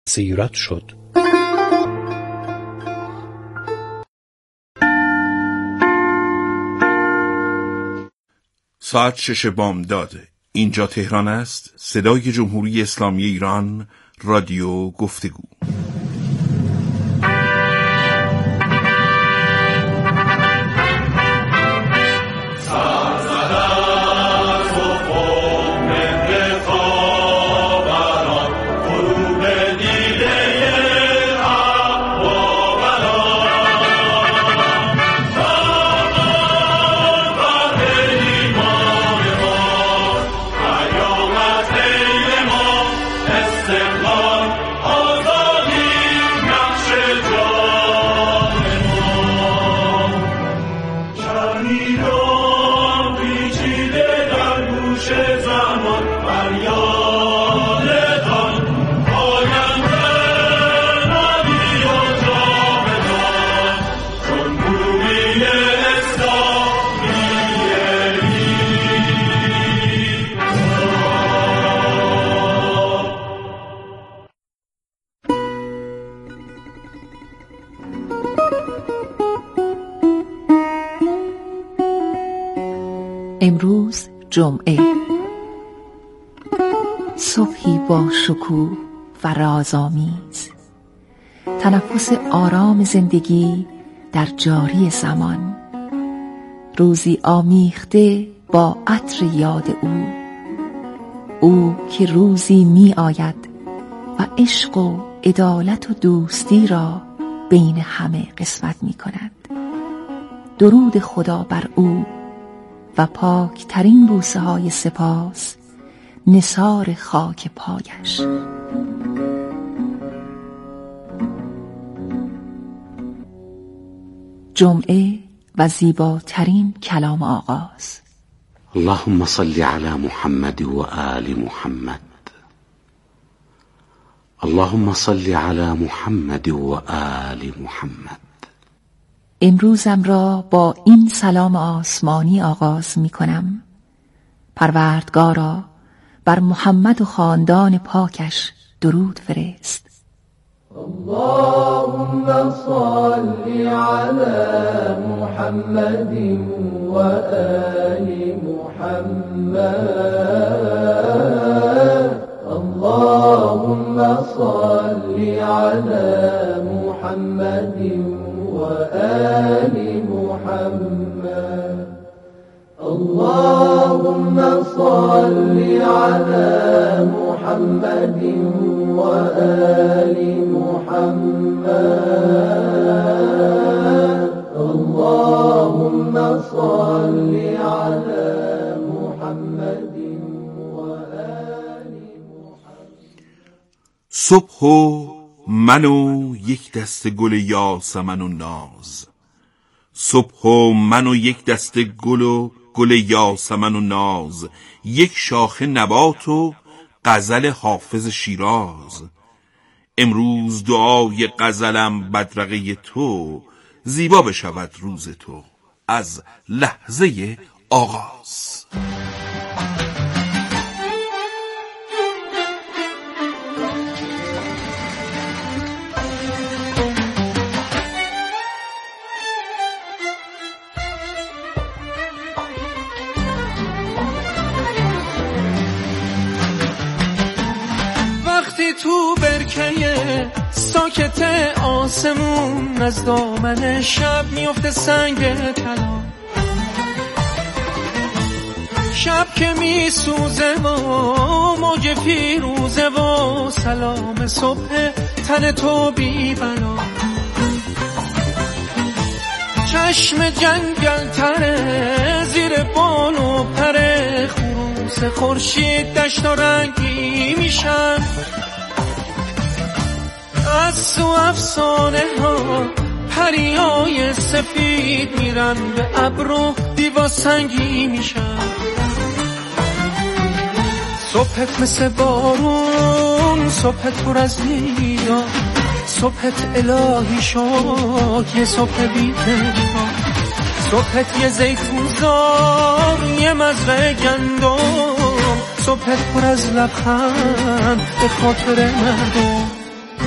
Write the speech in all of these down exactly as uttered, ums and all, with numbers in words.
سیرت شد. ساعت شش بامداد. اینجا تهران است. صدای جمهوری اسلامی ایران، رادیو گفتگو. امروز جمعه، صبحی با شکوه و رازآمیز، تنفس آرام زندگی در جاری زمان، روزی آمیخته با عطر یاد او، او که روزی می آید و عشق و عدالت و دوستی را بین همه قسمت می کند. درود خدا بر او و پاک ترین بوسه های سپاس نثار خاک پایش. جمعه و زیباترین کلام آغاز. اللهم صل على محمد و آل محمد. اللهم صل على محمد و آل محمد. امروزم را با این سلام آسمانی آغاز می کنم: پروردگارا بر محمد و خاندان پاکش درود فرست. اللهم صل على محمد و آل محمد. اللهم صل على محمد وآل محمد. اللهم صل على محمد وآل محمد. اللهم صل على محمد وآل محمد. صبح و من و یک دسته گل یاسمن و ناز، صبح و من و یک دسته گل و گل یاسمن و ناز، یک شاخه نبات و غزل حافظ شیراز. امروز دعای غزلم بدرقه تو، زیبا بشود روز تو از لحظه آغاز. تو برکه ساکت آسمون از دامن شب میفته سنگ طلا، شب که میسوزه و موج فیروزه و سلام صبح تن تو بی بلا. چشم جنگل تره زیر بال و پره، خروس خورشید دشت و رنگی میشن، از تو افسانه ها پریای سفید میرن به ابر و دیوا سنگی میشن. صبحت مثل بارون، صبحت پر از نیدا، صبحت الهی شد یه صبح بی تجربه، صبحت یه زیتون زار یه مزرعه گندم، صبحت پر از لبخند به خاطر مردم.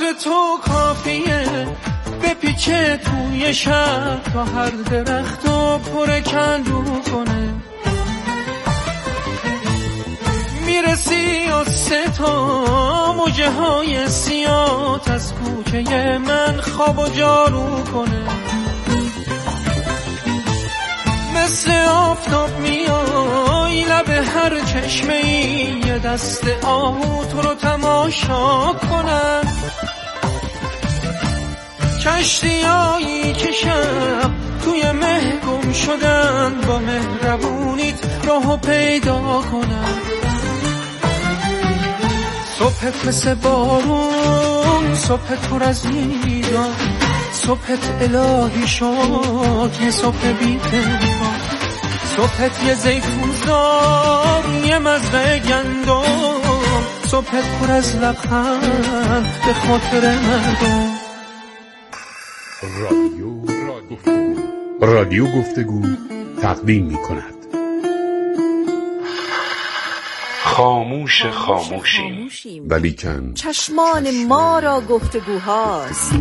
تو کافیه بپیچه توی شهر تا هر درخت و پر کندو کنه. میرسی و سه تا موجه های سیاه از کوچه من خواب و جارو کنه. مثل آفتاب میای لب هر چشمه ای یه دست آهو تو رو تماشا کنن. کشتیایی که شب توی مه گم شدن با مهربونیت راهو پیدا کنن. صبحت مثل بارون، صبحت پر از میدان، صبحت الهی شد یه صبح بی پنهان. صبحت یه زیتون زار یه مزرعه گندم، صبحت پر از لبخند به خاطر مردم. رادیو گفتگو رادیو گفتگو تقدیم می کند خاموش خاموشیم ولیکن چشمان ما را گفتگوهاست.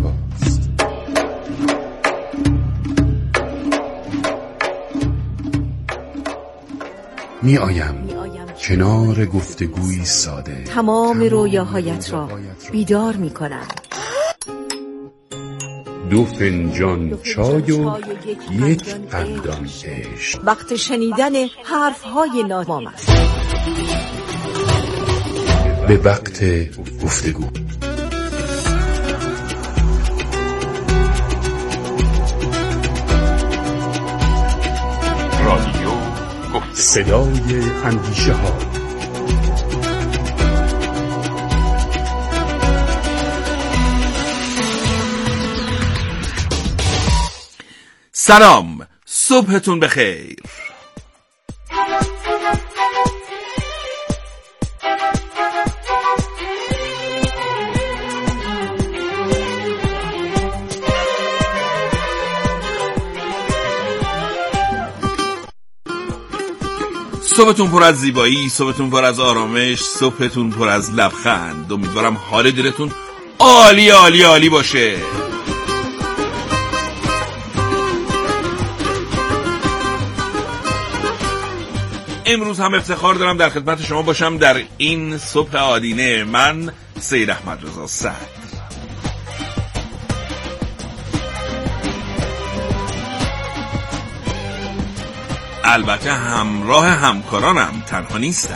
می آیم کنار گفتگوی ساده تمام رویاهایت را بیدار می کنم. دو فنجان چای و یک قندان عشق. وقت شنیدن حرفهای نامم است. به وقت گفتگو. رادیو گفتگو، صدای اندیشه ها. سلام، صبحتون بخیر. صبحتون پر از زیبایی، صبحتون پر از آرامش، صبحتون پر از لبخند. امیدوارم حال دلتون عالی عالی عالی باشه. امروز هم افتخار دارم در خدمت شما باشم در این صبح آدینه. من سید احمد رضا صدر. البته همراه همکارانم، تنها نیستم.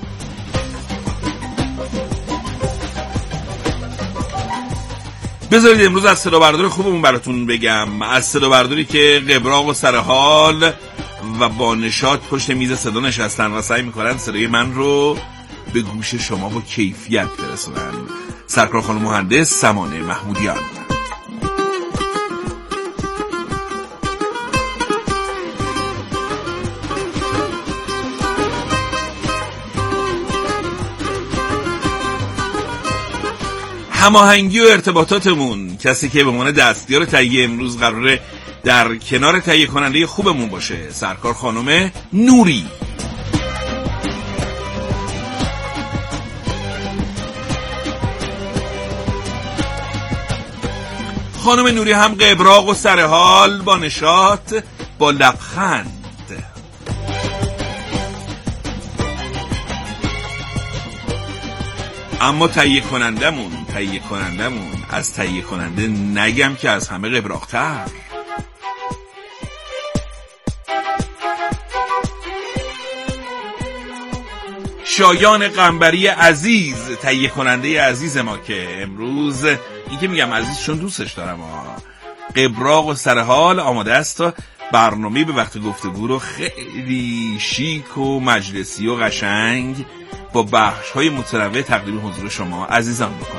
بذارید امروز از صدا بردار خوبمون براتون بگم. از صدا برداری که قبراق و سرحال و با نشاط پشت میز صدا نشستن و سعی میکنن صدای من رو به گوش شما با کیفیت برسونن. سرکار خانم مهندس سمانه محمودیان. هماهنگی و ارتباطاتمون، کسی که به عنوان دستیار تهیه امروز قراره در کنار تهیه کننده خوبمون باشه، سرکار خانم نوری. خانم نوری هم قبراق و سرحال، با نشاط، با لبخند. اما تهیه کنندمون تهیه کنندمون از تهیه کننده نگم که از همه قبراق‌تر. شایان قنبری عزیز، تهیه کننده عزیز ما که امروز این که میگم عزیز چون دوستش دارم ها، قبراق و سرحال آماده است تا برنامه به وقت گفتگو رو خیلی شیک و مجلسی و قشنگ با بخش‌های متنوع تقدیم حضور شما عزیزان بکنه.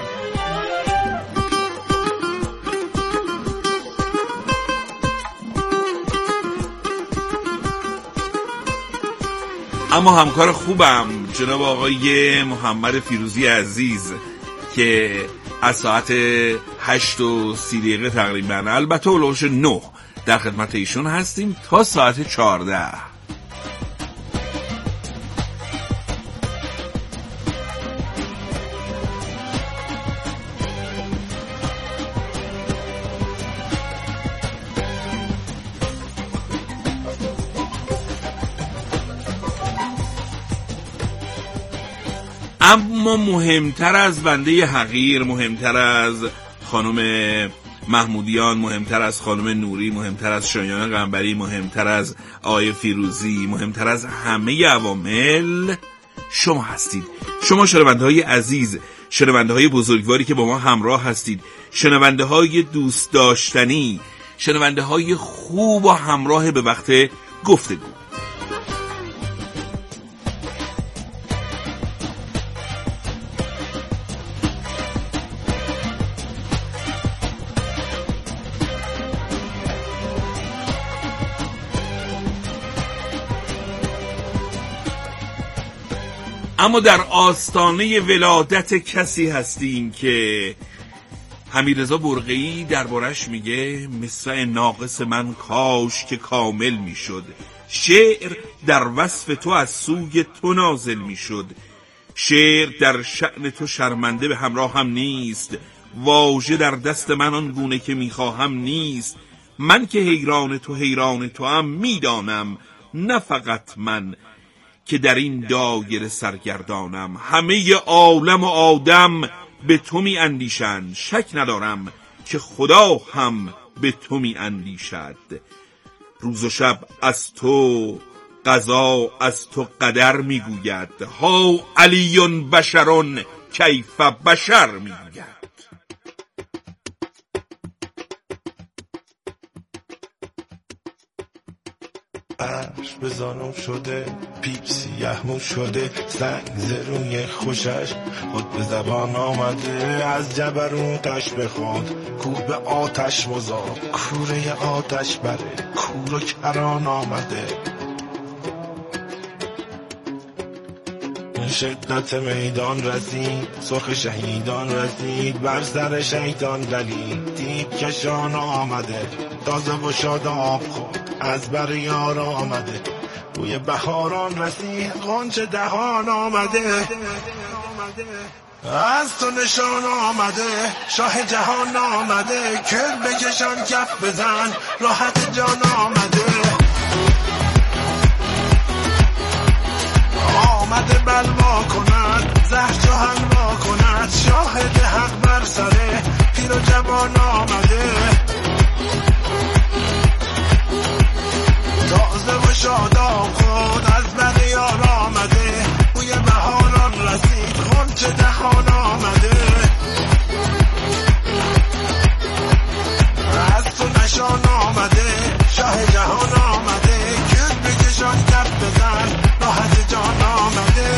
اما همکار خوبم جناب آقای محمد فیروزی عزیز که از ساعت هشت و سی دقیقه تقریبا، البته اولوش نه، در خدمت ایشون هستیم تا ساعت چهارده. اما مهمتر از بنده حقیر، مهمتر از خانم محمودیان، مهمتر از خانم نوری، مهمتر از شایان قنبری، مهمتر از آقای فیروزی، مهمتر از همه عوامل شما هستید. شما شنونده های عزیز، شنونده های بزرگواری که با ما همراه هستید، شنونده های دوست داشتنی، شنونده های خوب و همراه به وقت گفتگو. اما در آستانه ولادت کسی هستیم که حمیدرضا برقعی دربارش میگه مصرع ناقص من کاش که کامل میشد، شعر در وصف تو از سوی تو نازل میشد، شعر در شأن تو شرمنده به همراه هم نیست، واژه در دست من آن گونه که میخواهم نیست، من که حیران تو حیران تو هم میدانم، نه فقط من که در این دایره سرگردانم، همه عالم و آدم به تو می اندیشند، شک ندارم که خدا هم به تو می اندیشد، روز و شب از تو قضا از تو قدر می گوید، ها علیون بشرون کیف بشر می گوید. عرش به زانم شده، پیپ سیاه مو شده، سنگ زرونی خوشش خود به زبان آمده، از جبروتش بخواد کوه به آتش مزاد، کوره آتش بره کور و کران آمده، شدت میدان رسید، سرخ شهیدان رسید، بر سر شیطان دلید، دیب کشان آمده، تازه و شاد آب خود از بر یار آمده، بوی بهاران رسید، غنچه دهان آمده، از تو نشان آمده، شاه جهان آمده، کل بکشان کف بزن، راحت جان آمده، آمده بلوا کند، زهر جهان را کند، شاهد حق بر سره پیر و جوان آمده، تازه و شاداب خود از بر یار آمده، بوی بهاران رسید، غنچه دهان آمده، از تو نشان آمده، شاه جهان آمده، کل بکشان کف بزن، راحت جان آمده.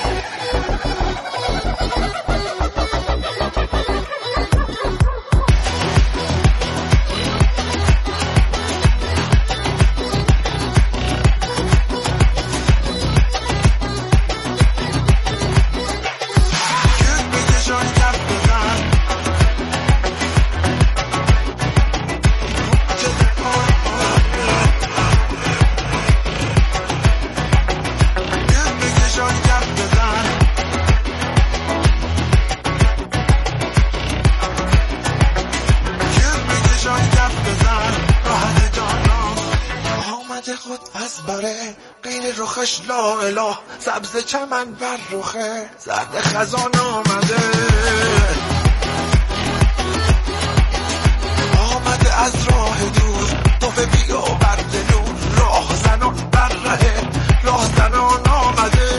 لا اله سبز چمن بر رخه زرد خزان آمده، آمده از راه دور توفه بیا برد نور، راه زنان بر ره راه زنان آمده،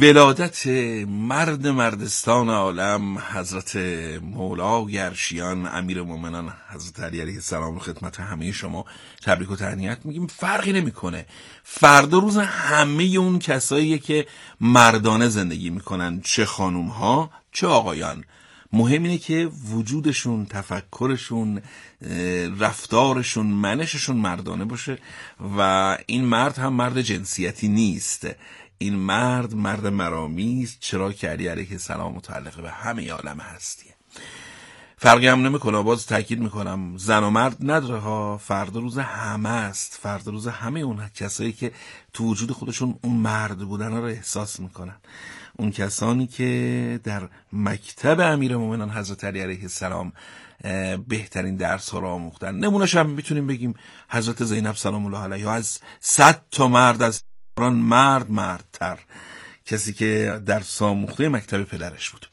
ولادت مرد مردستان عالم حضرت مولای عرشیان امیر مومنان حضرت علی علیه السلام رو خدمت همه شما تبریک و تهنیت میگیم. فرقی نمیکنه، فردا روز همه اون کساییه که مردانه زندگی میکنن، چه خانوم ها چه آقایان. مهم اینه که وجودشون، تفکرشون، رفتارشون، منششون مردانه باشه و این مرد هم مرد جنسیتی نیست، این مرد مرد مرامی است، چرا که علی علیه السلام متعلق به همه عالم هستیه. فرقی هم نمیکنه، باز تاکید میکنم زن و مرد نداره ها، فردا روز همه است، فردا روز همه اون کسایی که تو وجود خودشون اون مرد بودن رو احساس میکنن، اون کسانی که در مکتب امیر مومنان حضرت علی علیه السلام بهترین درس ها رو آموختن. نمونه‌ش هم میتونیم بگیم حضرت زینب سلام الله علیها، از صد تا مرد از قرآن مرد مردتر، کسی که درس آموخته مکتب پدرش بود.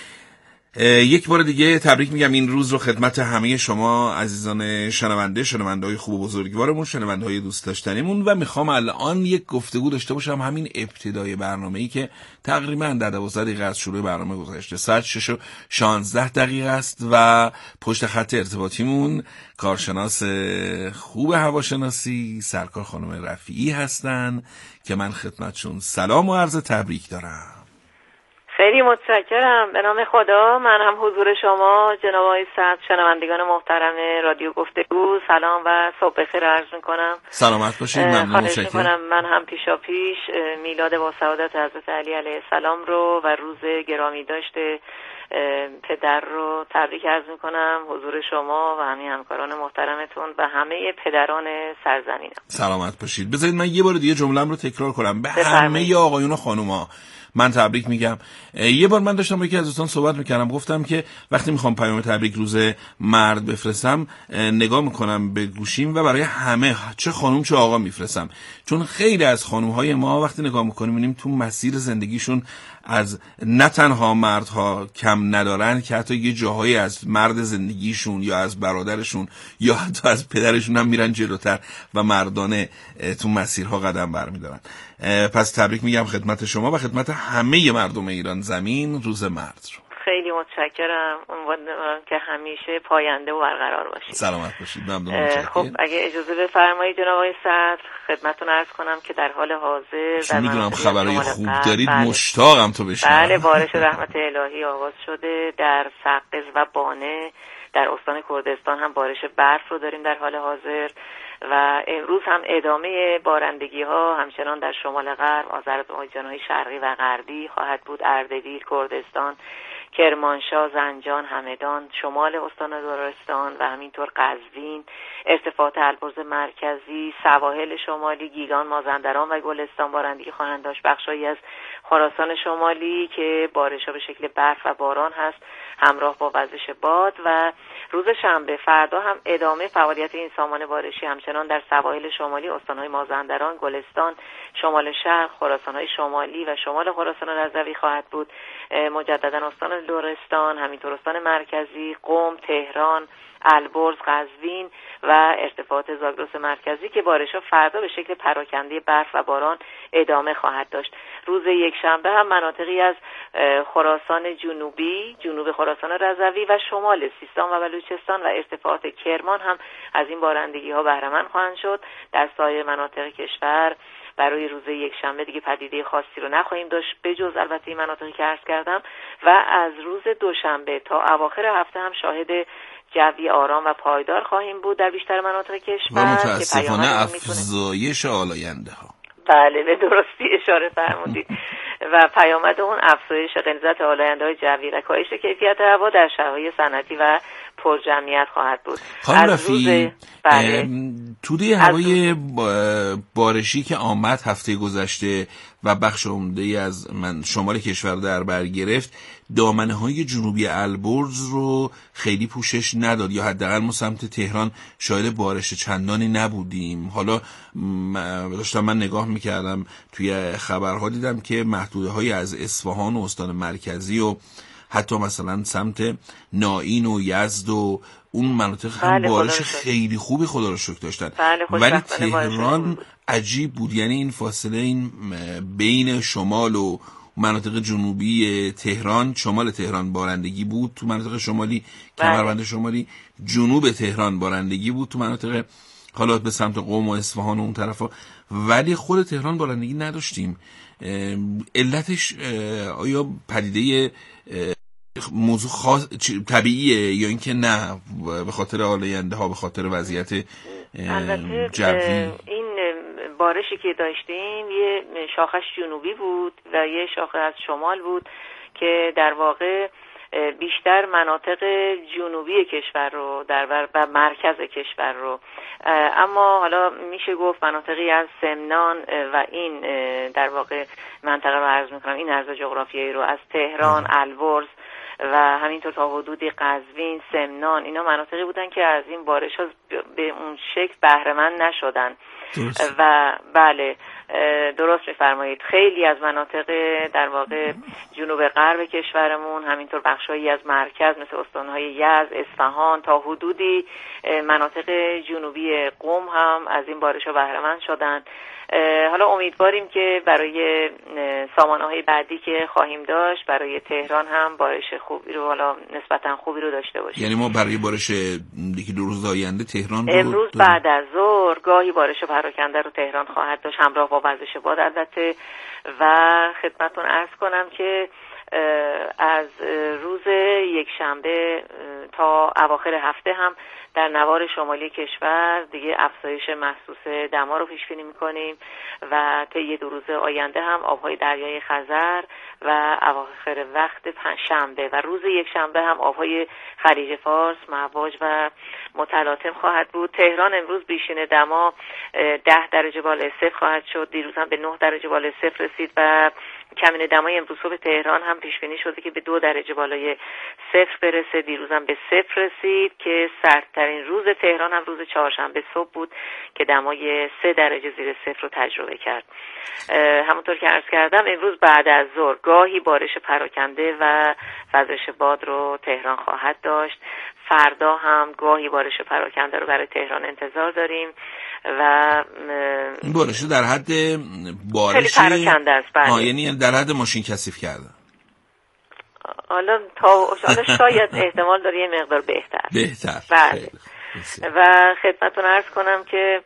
یک بار دیگه تبریک میگم این روز رو خدمت همه شما عزیزان شنونده، شنونده های خوب و بزرگوارمون، شنونده های دوست داشتنیمون. و میخوام الان یک گفتگو داشته باشم همین ابتدای برنامه‌ای که تقریبا در دوازده دقیقه از شروع برنامه گذشته، ساعت شش و شانزده دقیقه است و پشت خط ارتباطیمون کارشناس خوب هواشناسی سرکار خانم رفیعی هستن که من خدمتشون سلام و عرض تبریک دارم. خیلی متشکرم. به نام خدا، من هم حضور شما جناب آقای صدر، شنوندگان محترم رادیو گفتگو سلام و صبح بخیر عرض میکنم. سلامت باشید. ممنون، متشکرم. من هم پیشا پیش میلاد با سعادت حضرت علی علیه السلام رو و روز گرامی داشته پدر رو تبریک عرض میکنم حضور شما و همه همکاران محترمتون و همه پدران سرزمینم. سلامت باشید. بذارید من یه بار دیگه جمله‌ام رو تکرار کنم. به همه آقایون و خانوما من تبریک میگم. یه بار من داشتم با یکی از دوستان صحبت میکردم، گفتم که وقتی میخوام پیام تبریک روز مرد بفرستم نگاه میکنم به گوشیم و برای همه، چه خانم چه آقا میفرستم، چون خیلی از خانمهای ما وقتی نگاه میکنیم میبینیم تو مسیر زندگیشون از نه تنها مردها کم ندارن که حتی یه جاهایی از مرد زندگیشون یا از برادرشون یا حتی از پدرشون هم میرن جلوتر و مردانه تو مسیرها قدم برمیدارن. پس تبریک میگم خدمت شما و خدمت همه مردم ایران زمین روز مرد رو. خیلی متشکرم. امیدوارم که همیشه پاینده و برقرار باشید. سلامت باشید. ممنون. خب اگه اجازه بفرمایید جناب آقای صدر، خدمتتون عرض کنم که در حال حاضر در میدونم خبرای خوب دارید. بله. مشتاقم تو بشنوم. بله، بارش رحمت الهی آغاز شده در سقز و بانه، در استان کردستان هم بارش برف رو داریم در حال حاضر و امروز هم ادامه بارندگی ها همچنان در شمال غرب، آذربایجان‌های شرقی و غربی خواهد بود. اردبیل، کردستان، کرمانشاه، زنجان، همدان، شمال استان لرستان و همینطور قزوین، ارتفاعات البرز مرکزی، سواحل شمالی، گیلان، مازندران و گلستان بارندگی خواهند داشت. بخشایی از خراسان شمالی که بارش‌ها به شکل برف و باران هست همراه با وزش باد. و روز شنبه فردا هم ادامه فعالیت این سامان بارشی همچنان در سواحل شمالی، استان‌های مازندران، گلستان، شمال شرق، خراسان‌های شمالی و شمال خراسان رضوی خواهد بود. مجددا استان لرستان، همینطور استان مرکزی، قم، تهران، البرز، قزوین و ارتفاعات زاگرس مرکزی که بارش‌ها فردا به شکل پراکنده برف و باران ادامه خواهد داشت. روز یکشنبه هم مناطقی از خراسان جنوبی، جنوب خراسان رضوی و شمال سیستان و بلوچستان و ارتفاعات کرمان هم از این بارندگی‌ها بهره مند خواهند شد. در سایر مناطق کشور برای روز یکشنبه دیگه پدیده خاصی رو نخواهیم داشت بجز البته این مناطقی که عرض کردم و از روز دوشنبه تا اواخر هفته هم شاهد جوی آرام و پایدار خواهیم بود در بیشتر مناطق کشور و متاسفانه افزایش آلاینده ها. بله، به درستی اشاره فرمودید و پیامد اون افزایش غلظت آلاینده‌های جوی و کاهش کیفیت هوا در شهرهای صنعتی و پرجمعیت خواهد بود. خانم رفیعی، بله، توده هوای بارشی که آمد هفته گذشته و بخش عمده‌ای از من شمال کشور در بر گرفت، دامنه‌های جنوبی البرز رو خیلی پوشش نداد یا حداقل ما سمت تهران شاهد بارش چندانی نبودیم. حالا داشتم من نگاه میکردم توی خبرها دیدم که محدوده‌هایی از اصفهان و استان مرکزی و حتی مثلا سمت نائین و یزد و اون مناطق هم بله بارش خیلی خوبی خدا رو شکر داشتن. بله، ولی تهران عجیب بود، یعنی این فاصله این بین شمال و مناطق جنوبی تهران، شمال تهران بارندگی بود، تو مناطق شمالی کمربند شمالی، جنوب تهران بارندگی بود، تو مناطق حالا به سمت قم و اصفهان و اون طرفا، ولی خود تهران بارندگی نداشتیم. علتش آیا پدیده موضوع خاص طبیعیه یا اینکه نه به خاطر آلاینده ها، به خاطر وضعیت جوی؟ این بارشی که داشتیم یه شاخش جنوبی بود و یه شاخه از شمال بود که در واقع بیشتر مناطق جنوبی کشور رو در و مرکز کشور رو، اما حالا میشه گفت مناطقی از سمنان و این در واقع منطقه رو عرض میکنم، این عرض جغرافیایی رو از تهران، البرز و همینطور تا حدودی قزوین، سمنان، اینا مناطقی بودن که از این بارش ها به اون شکل بهره مند نشدن. درست. و بله درست میفرمایید، خیلی از مناطق در واقع جنوب غرب کشورمون، همینطور بخشایی از مرکز مثل استانهای یزد، اصفهان تا حدودی مناطق جنوبی قم هم از این بارش ها بهره مند شدن. حالا امیدواریم که برای سامانه‌های بعدی که خواهیم داشت برای تهران هم بارش خوبی رو، حالا نسبتا خوبی رو داشته باشیم. یعنی ما برای بارش یکی دو روز آینده تهران رو امروز بعد از ظهر گاهی بارش پراکنده رو تهران خواهد داشت، همراه با وزش باد البته. و خدمتتون عرض کنم که از روز یک شنبه تا اواخر هفته هم در نوار شمالی کشور دیگه افزایش محسوس دما رو پیش بینی می‌کنیم و طی دو روز آینده هم آب‌های دریای خزر و اواخر وقت پنجشنبه و روز یک شنبه هم آب‌های خلیج فارس مواج و متلاطم خواهد بود. تهران امروز بیشین دما ده درجه بالای صفر خواهد شد، دیروز هم به نه درجه بالای صفر رسید و کمین دمای امروز صبح تهران هم پیش بینی شده که به دو درجه بالای صفر برسه، دیروز هم به صفر رسید که سردترین روز تهران هم روز چهارشنبه صبح بود که دمای سه درجه زیر صفر رو تجربه کرد. همونطور که عرض کردم امروز بعد از ظهر گاهی بارش پراکنده و وزش باد رو تهران خواهد داشت. فردا هم گاهی بارش پراکنده رو برای تهران انتظار داریم و این بارش در حد بارش خیلی پراکنده است. بله. یعنی در حد ماشین کثیف کرده. حالا تا حالا شاید احتمال داره یه مقدار بهتر. بهتر. بله. و خدمتتون عرض کنم که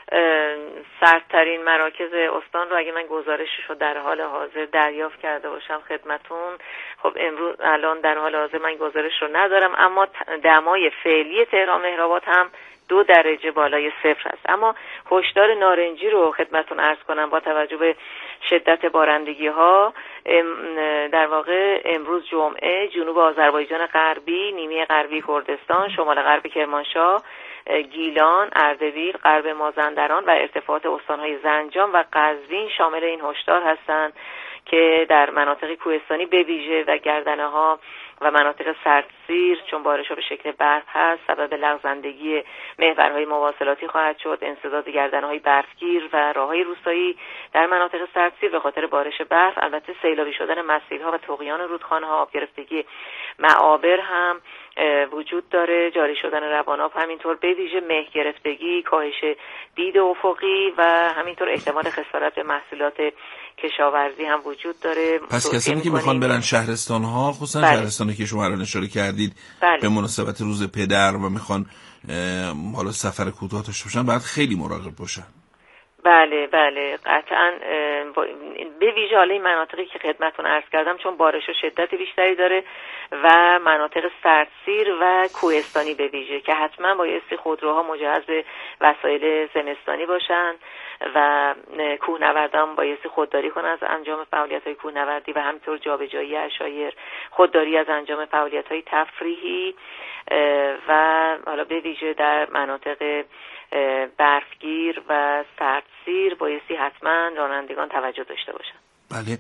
سردترین مراکز استان رو اگه من گزارشش رو در حال حاضر دریافت کرده باشم خدمتتون، خب امروز الان در حال حاضر من گزارش رو ندارم، اما دمای فعلی تهران مهرآباد هم دو درجه بالای صفر است. اما هشدار نارنجی رو خدمتتون عرض کنم با توجه به شدت بارندگی ها، در واقع امروز جمعه جنوب آذربایجان غربی، نیمه غربی کردستان، شمال غرب کرمانشاه، گیلان، اردبیل، غرب مازندران و ارتفاعات استانهای زنجان و قزوین شامل این هشدار هستند که در مناطق کوهستانی به ویژه و گردنه‌ها و مناطق سردسیر چون بارش‌ها به شکل برف هست سبب لغزندگی محورهای مواصلاتی خواهد شد. انسداد گردنه‌های برفگیر و راه‌های روستایی در مناطق سردسیر به خاطر بارش برف، البته سیلابی شدن مسیرها و طغیان رودخانه‌ها، آب گرفتگی معابر هم وجود داره، جاری شدن رواناب، همینطور به ویژه مه گرفتگی، کاهش دید افقی و همینطور احتمال خسارت به محصولات کشاورزی هم وجود داره. پس کسانی که میخوان برن شهرستان ها، خصوصا بله. شهرستانی که شما الان اشاره کردید بله. به مناسبت روز پدر و میخوان حالا سفر کوتاه داشته باشن باید خیلی مراقب باشن. بله بله قطعا، به ویژه حالا این مناطقی که خدمتتون عرض کردم چون بارش و شدت بیشتری داره و مناطق سردسیر و کوهستانی به ویژه که حتما بایستی خودروها مجهز به وسایل زمستانی باشن و کوهنوردان بایستی خودداری کنن از انجام فعالیت‌های کوهنوردی و همینطور جابجایی عشایر، خودداری از انجام فعالیت‌های تفریحی و حالا به ویژه در مناطق برفگیر و سردسیر بایستی حتما رانندگان توجه داشته باشن. بله.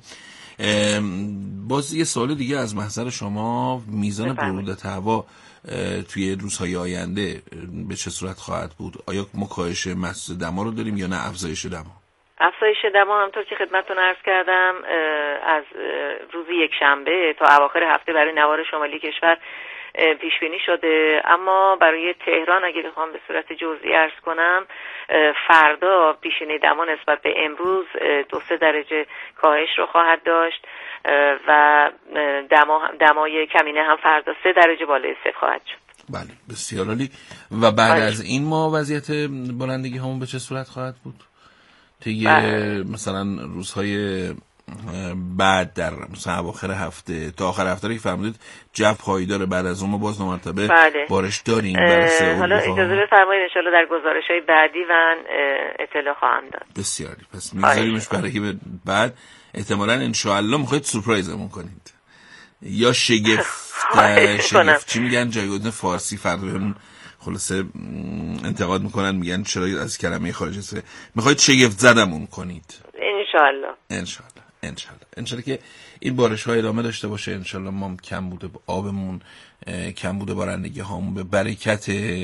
باز یه سوال دیگه از محضر شما، میزان برودت هوا توی روزهای آینده به چه صورت خواهد بود؟ آیا ما کاهش محسوس دما رو داریم یا نه افزایش دما؟ افزایش دما همونطور که خدمتتون عرض کردم از روز یک شنبه تا اواخر هفته برای نوار شمالی کشور پیش بینی شده، اما برای تهران اگه بخوام به صورت جزئی عرض کنم، فردا پیشینه دما نسبت به امروز دو سه درجه کاهش رو خواهد داشت و دما دمای کمینه هم فردا سه درجه بالای صفر خواهد شد. بله بسیار عالی. و بعد آره. از این ما وضعیت بارندگی همون به چه صورت خواهد بود؟ طی مثلا روزهای بعد در مثلا اواخر هفته تا آخر هفته که فرمودید جو پایدار، بعد از اون ما باز دو مرتبه بله. بارش داریم برسه. حالا اجازه بفرمایید ان شاءالله در گزارش‌های بعدی من اطلاع خواهم داد. بسیاری. پس می‌ذاریمش برای بعد. احتمالاً ان شاءالله می‌خواید سورپرایزمون کنید یا شگفت شگفت چی میگن جایگزین فارسی فردا بهمون خلاصه انتقاد میکنن، میگن چرا از کلمه خارجی است، میخواید شگفت زدمون کنید ان شاءالله. ان شاءالله ان شاءالله ان شاءالله که این بارش ها ادامه داشته باشه. ان شاءالله ما کم بوده آبمون، کم بوده بارندگی هامون به برکت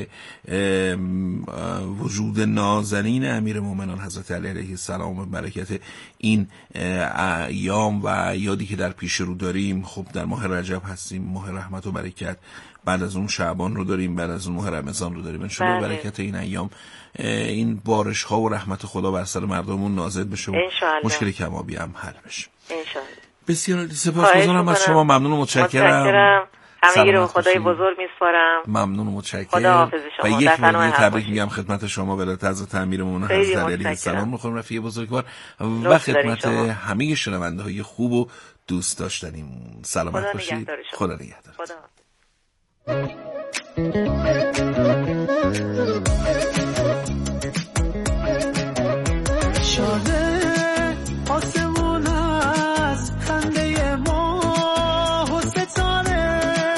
وجود نازنین امیر مومنان حضرت علی علیه السلام، به برکت این ایام و یادی که در پیش رو داریم. خب در ماه رجب هستیم، ماه رحمت و برکت، بعد از اون شعبان رو داریم، بعد از اون ماه رمضان رو داریم. ان شاءالله بله. برکت این ایام این بارش ها و رحمت خدا بر سر مردممون نازل بشه و مشکل کمابی هم حل بشه ان شاءالله. بسیار سپاسگزارم از شما، ممنون و متشکرم. متشکرم. همگی رو خدای بزرگ میسپارم. ممنون و متشکرم. خداحافظ شما. و یک بار تبریک میگم خدمت شما ولایت حضرت امیرمومنین حضرت علی علیه السلام میخونم رفیع بزرگوار و خدمت همه شنونده های خوب و دوست داشتنیم. سلامت باشید. خدا نگهدار. خدا. شاده آسمون از خنده ما و ستاره،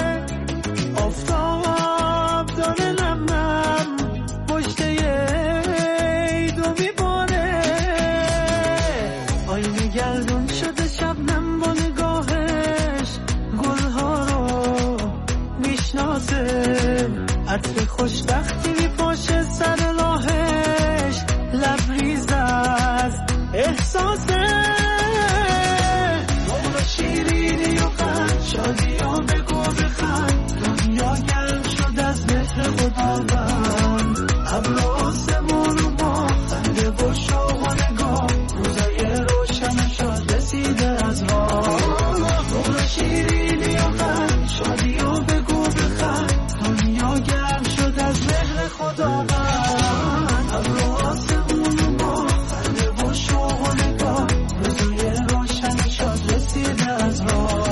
آفتاب داره نم نم پشته ایدو میباره، آینه گردون شده شبنم با نگاهش گلها رو میشناسه، عطر خوشبختی میپاشه سر راهش، لبریز از احساسه، نور شیرینی و قند شادی و بگو بخند، دنیا گرم شد از مهر خداوند، ابر آسمون و ما خنده و شوق و نگاه، روزای روشن شاد رسیده از راه، نور شیرینی و قند شادی و بگو بخند، دنیا گرم شد از مهر خداوند، ابر آسمون و ما خنده و شوق و نگاه، روزای روشن شاد رسیده از راه.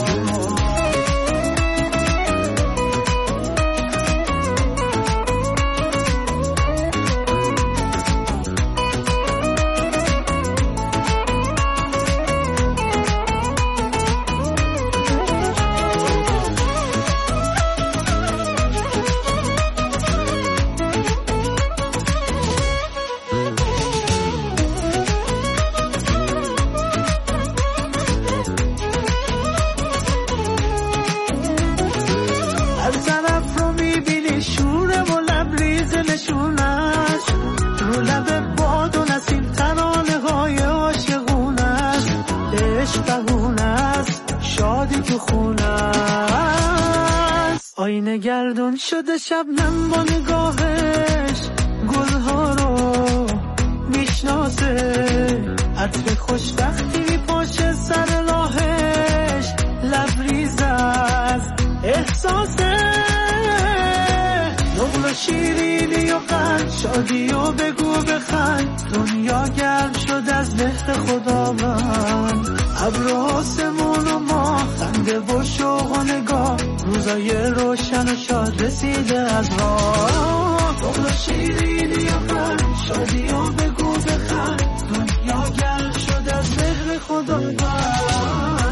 آینه گردون شده شبنم با نگاهش گلها رو میشناسه، عطر خوشبختی میپاشه سر راهش، لبریز از احساسه، نقل شیرینی و قند شادی و بگو بخند، دنیا گرم شد از مهر خداوند، ابر آسمون و ما خنده و شوق و نگاه، روزای روشن و شاد رسیده از راه، نقل شیرینی و قند شادی و بگو بخند، دنیا گرم شد از مهر خداوند.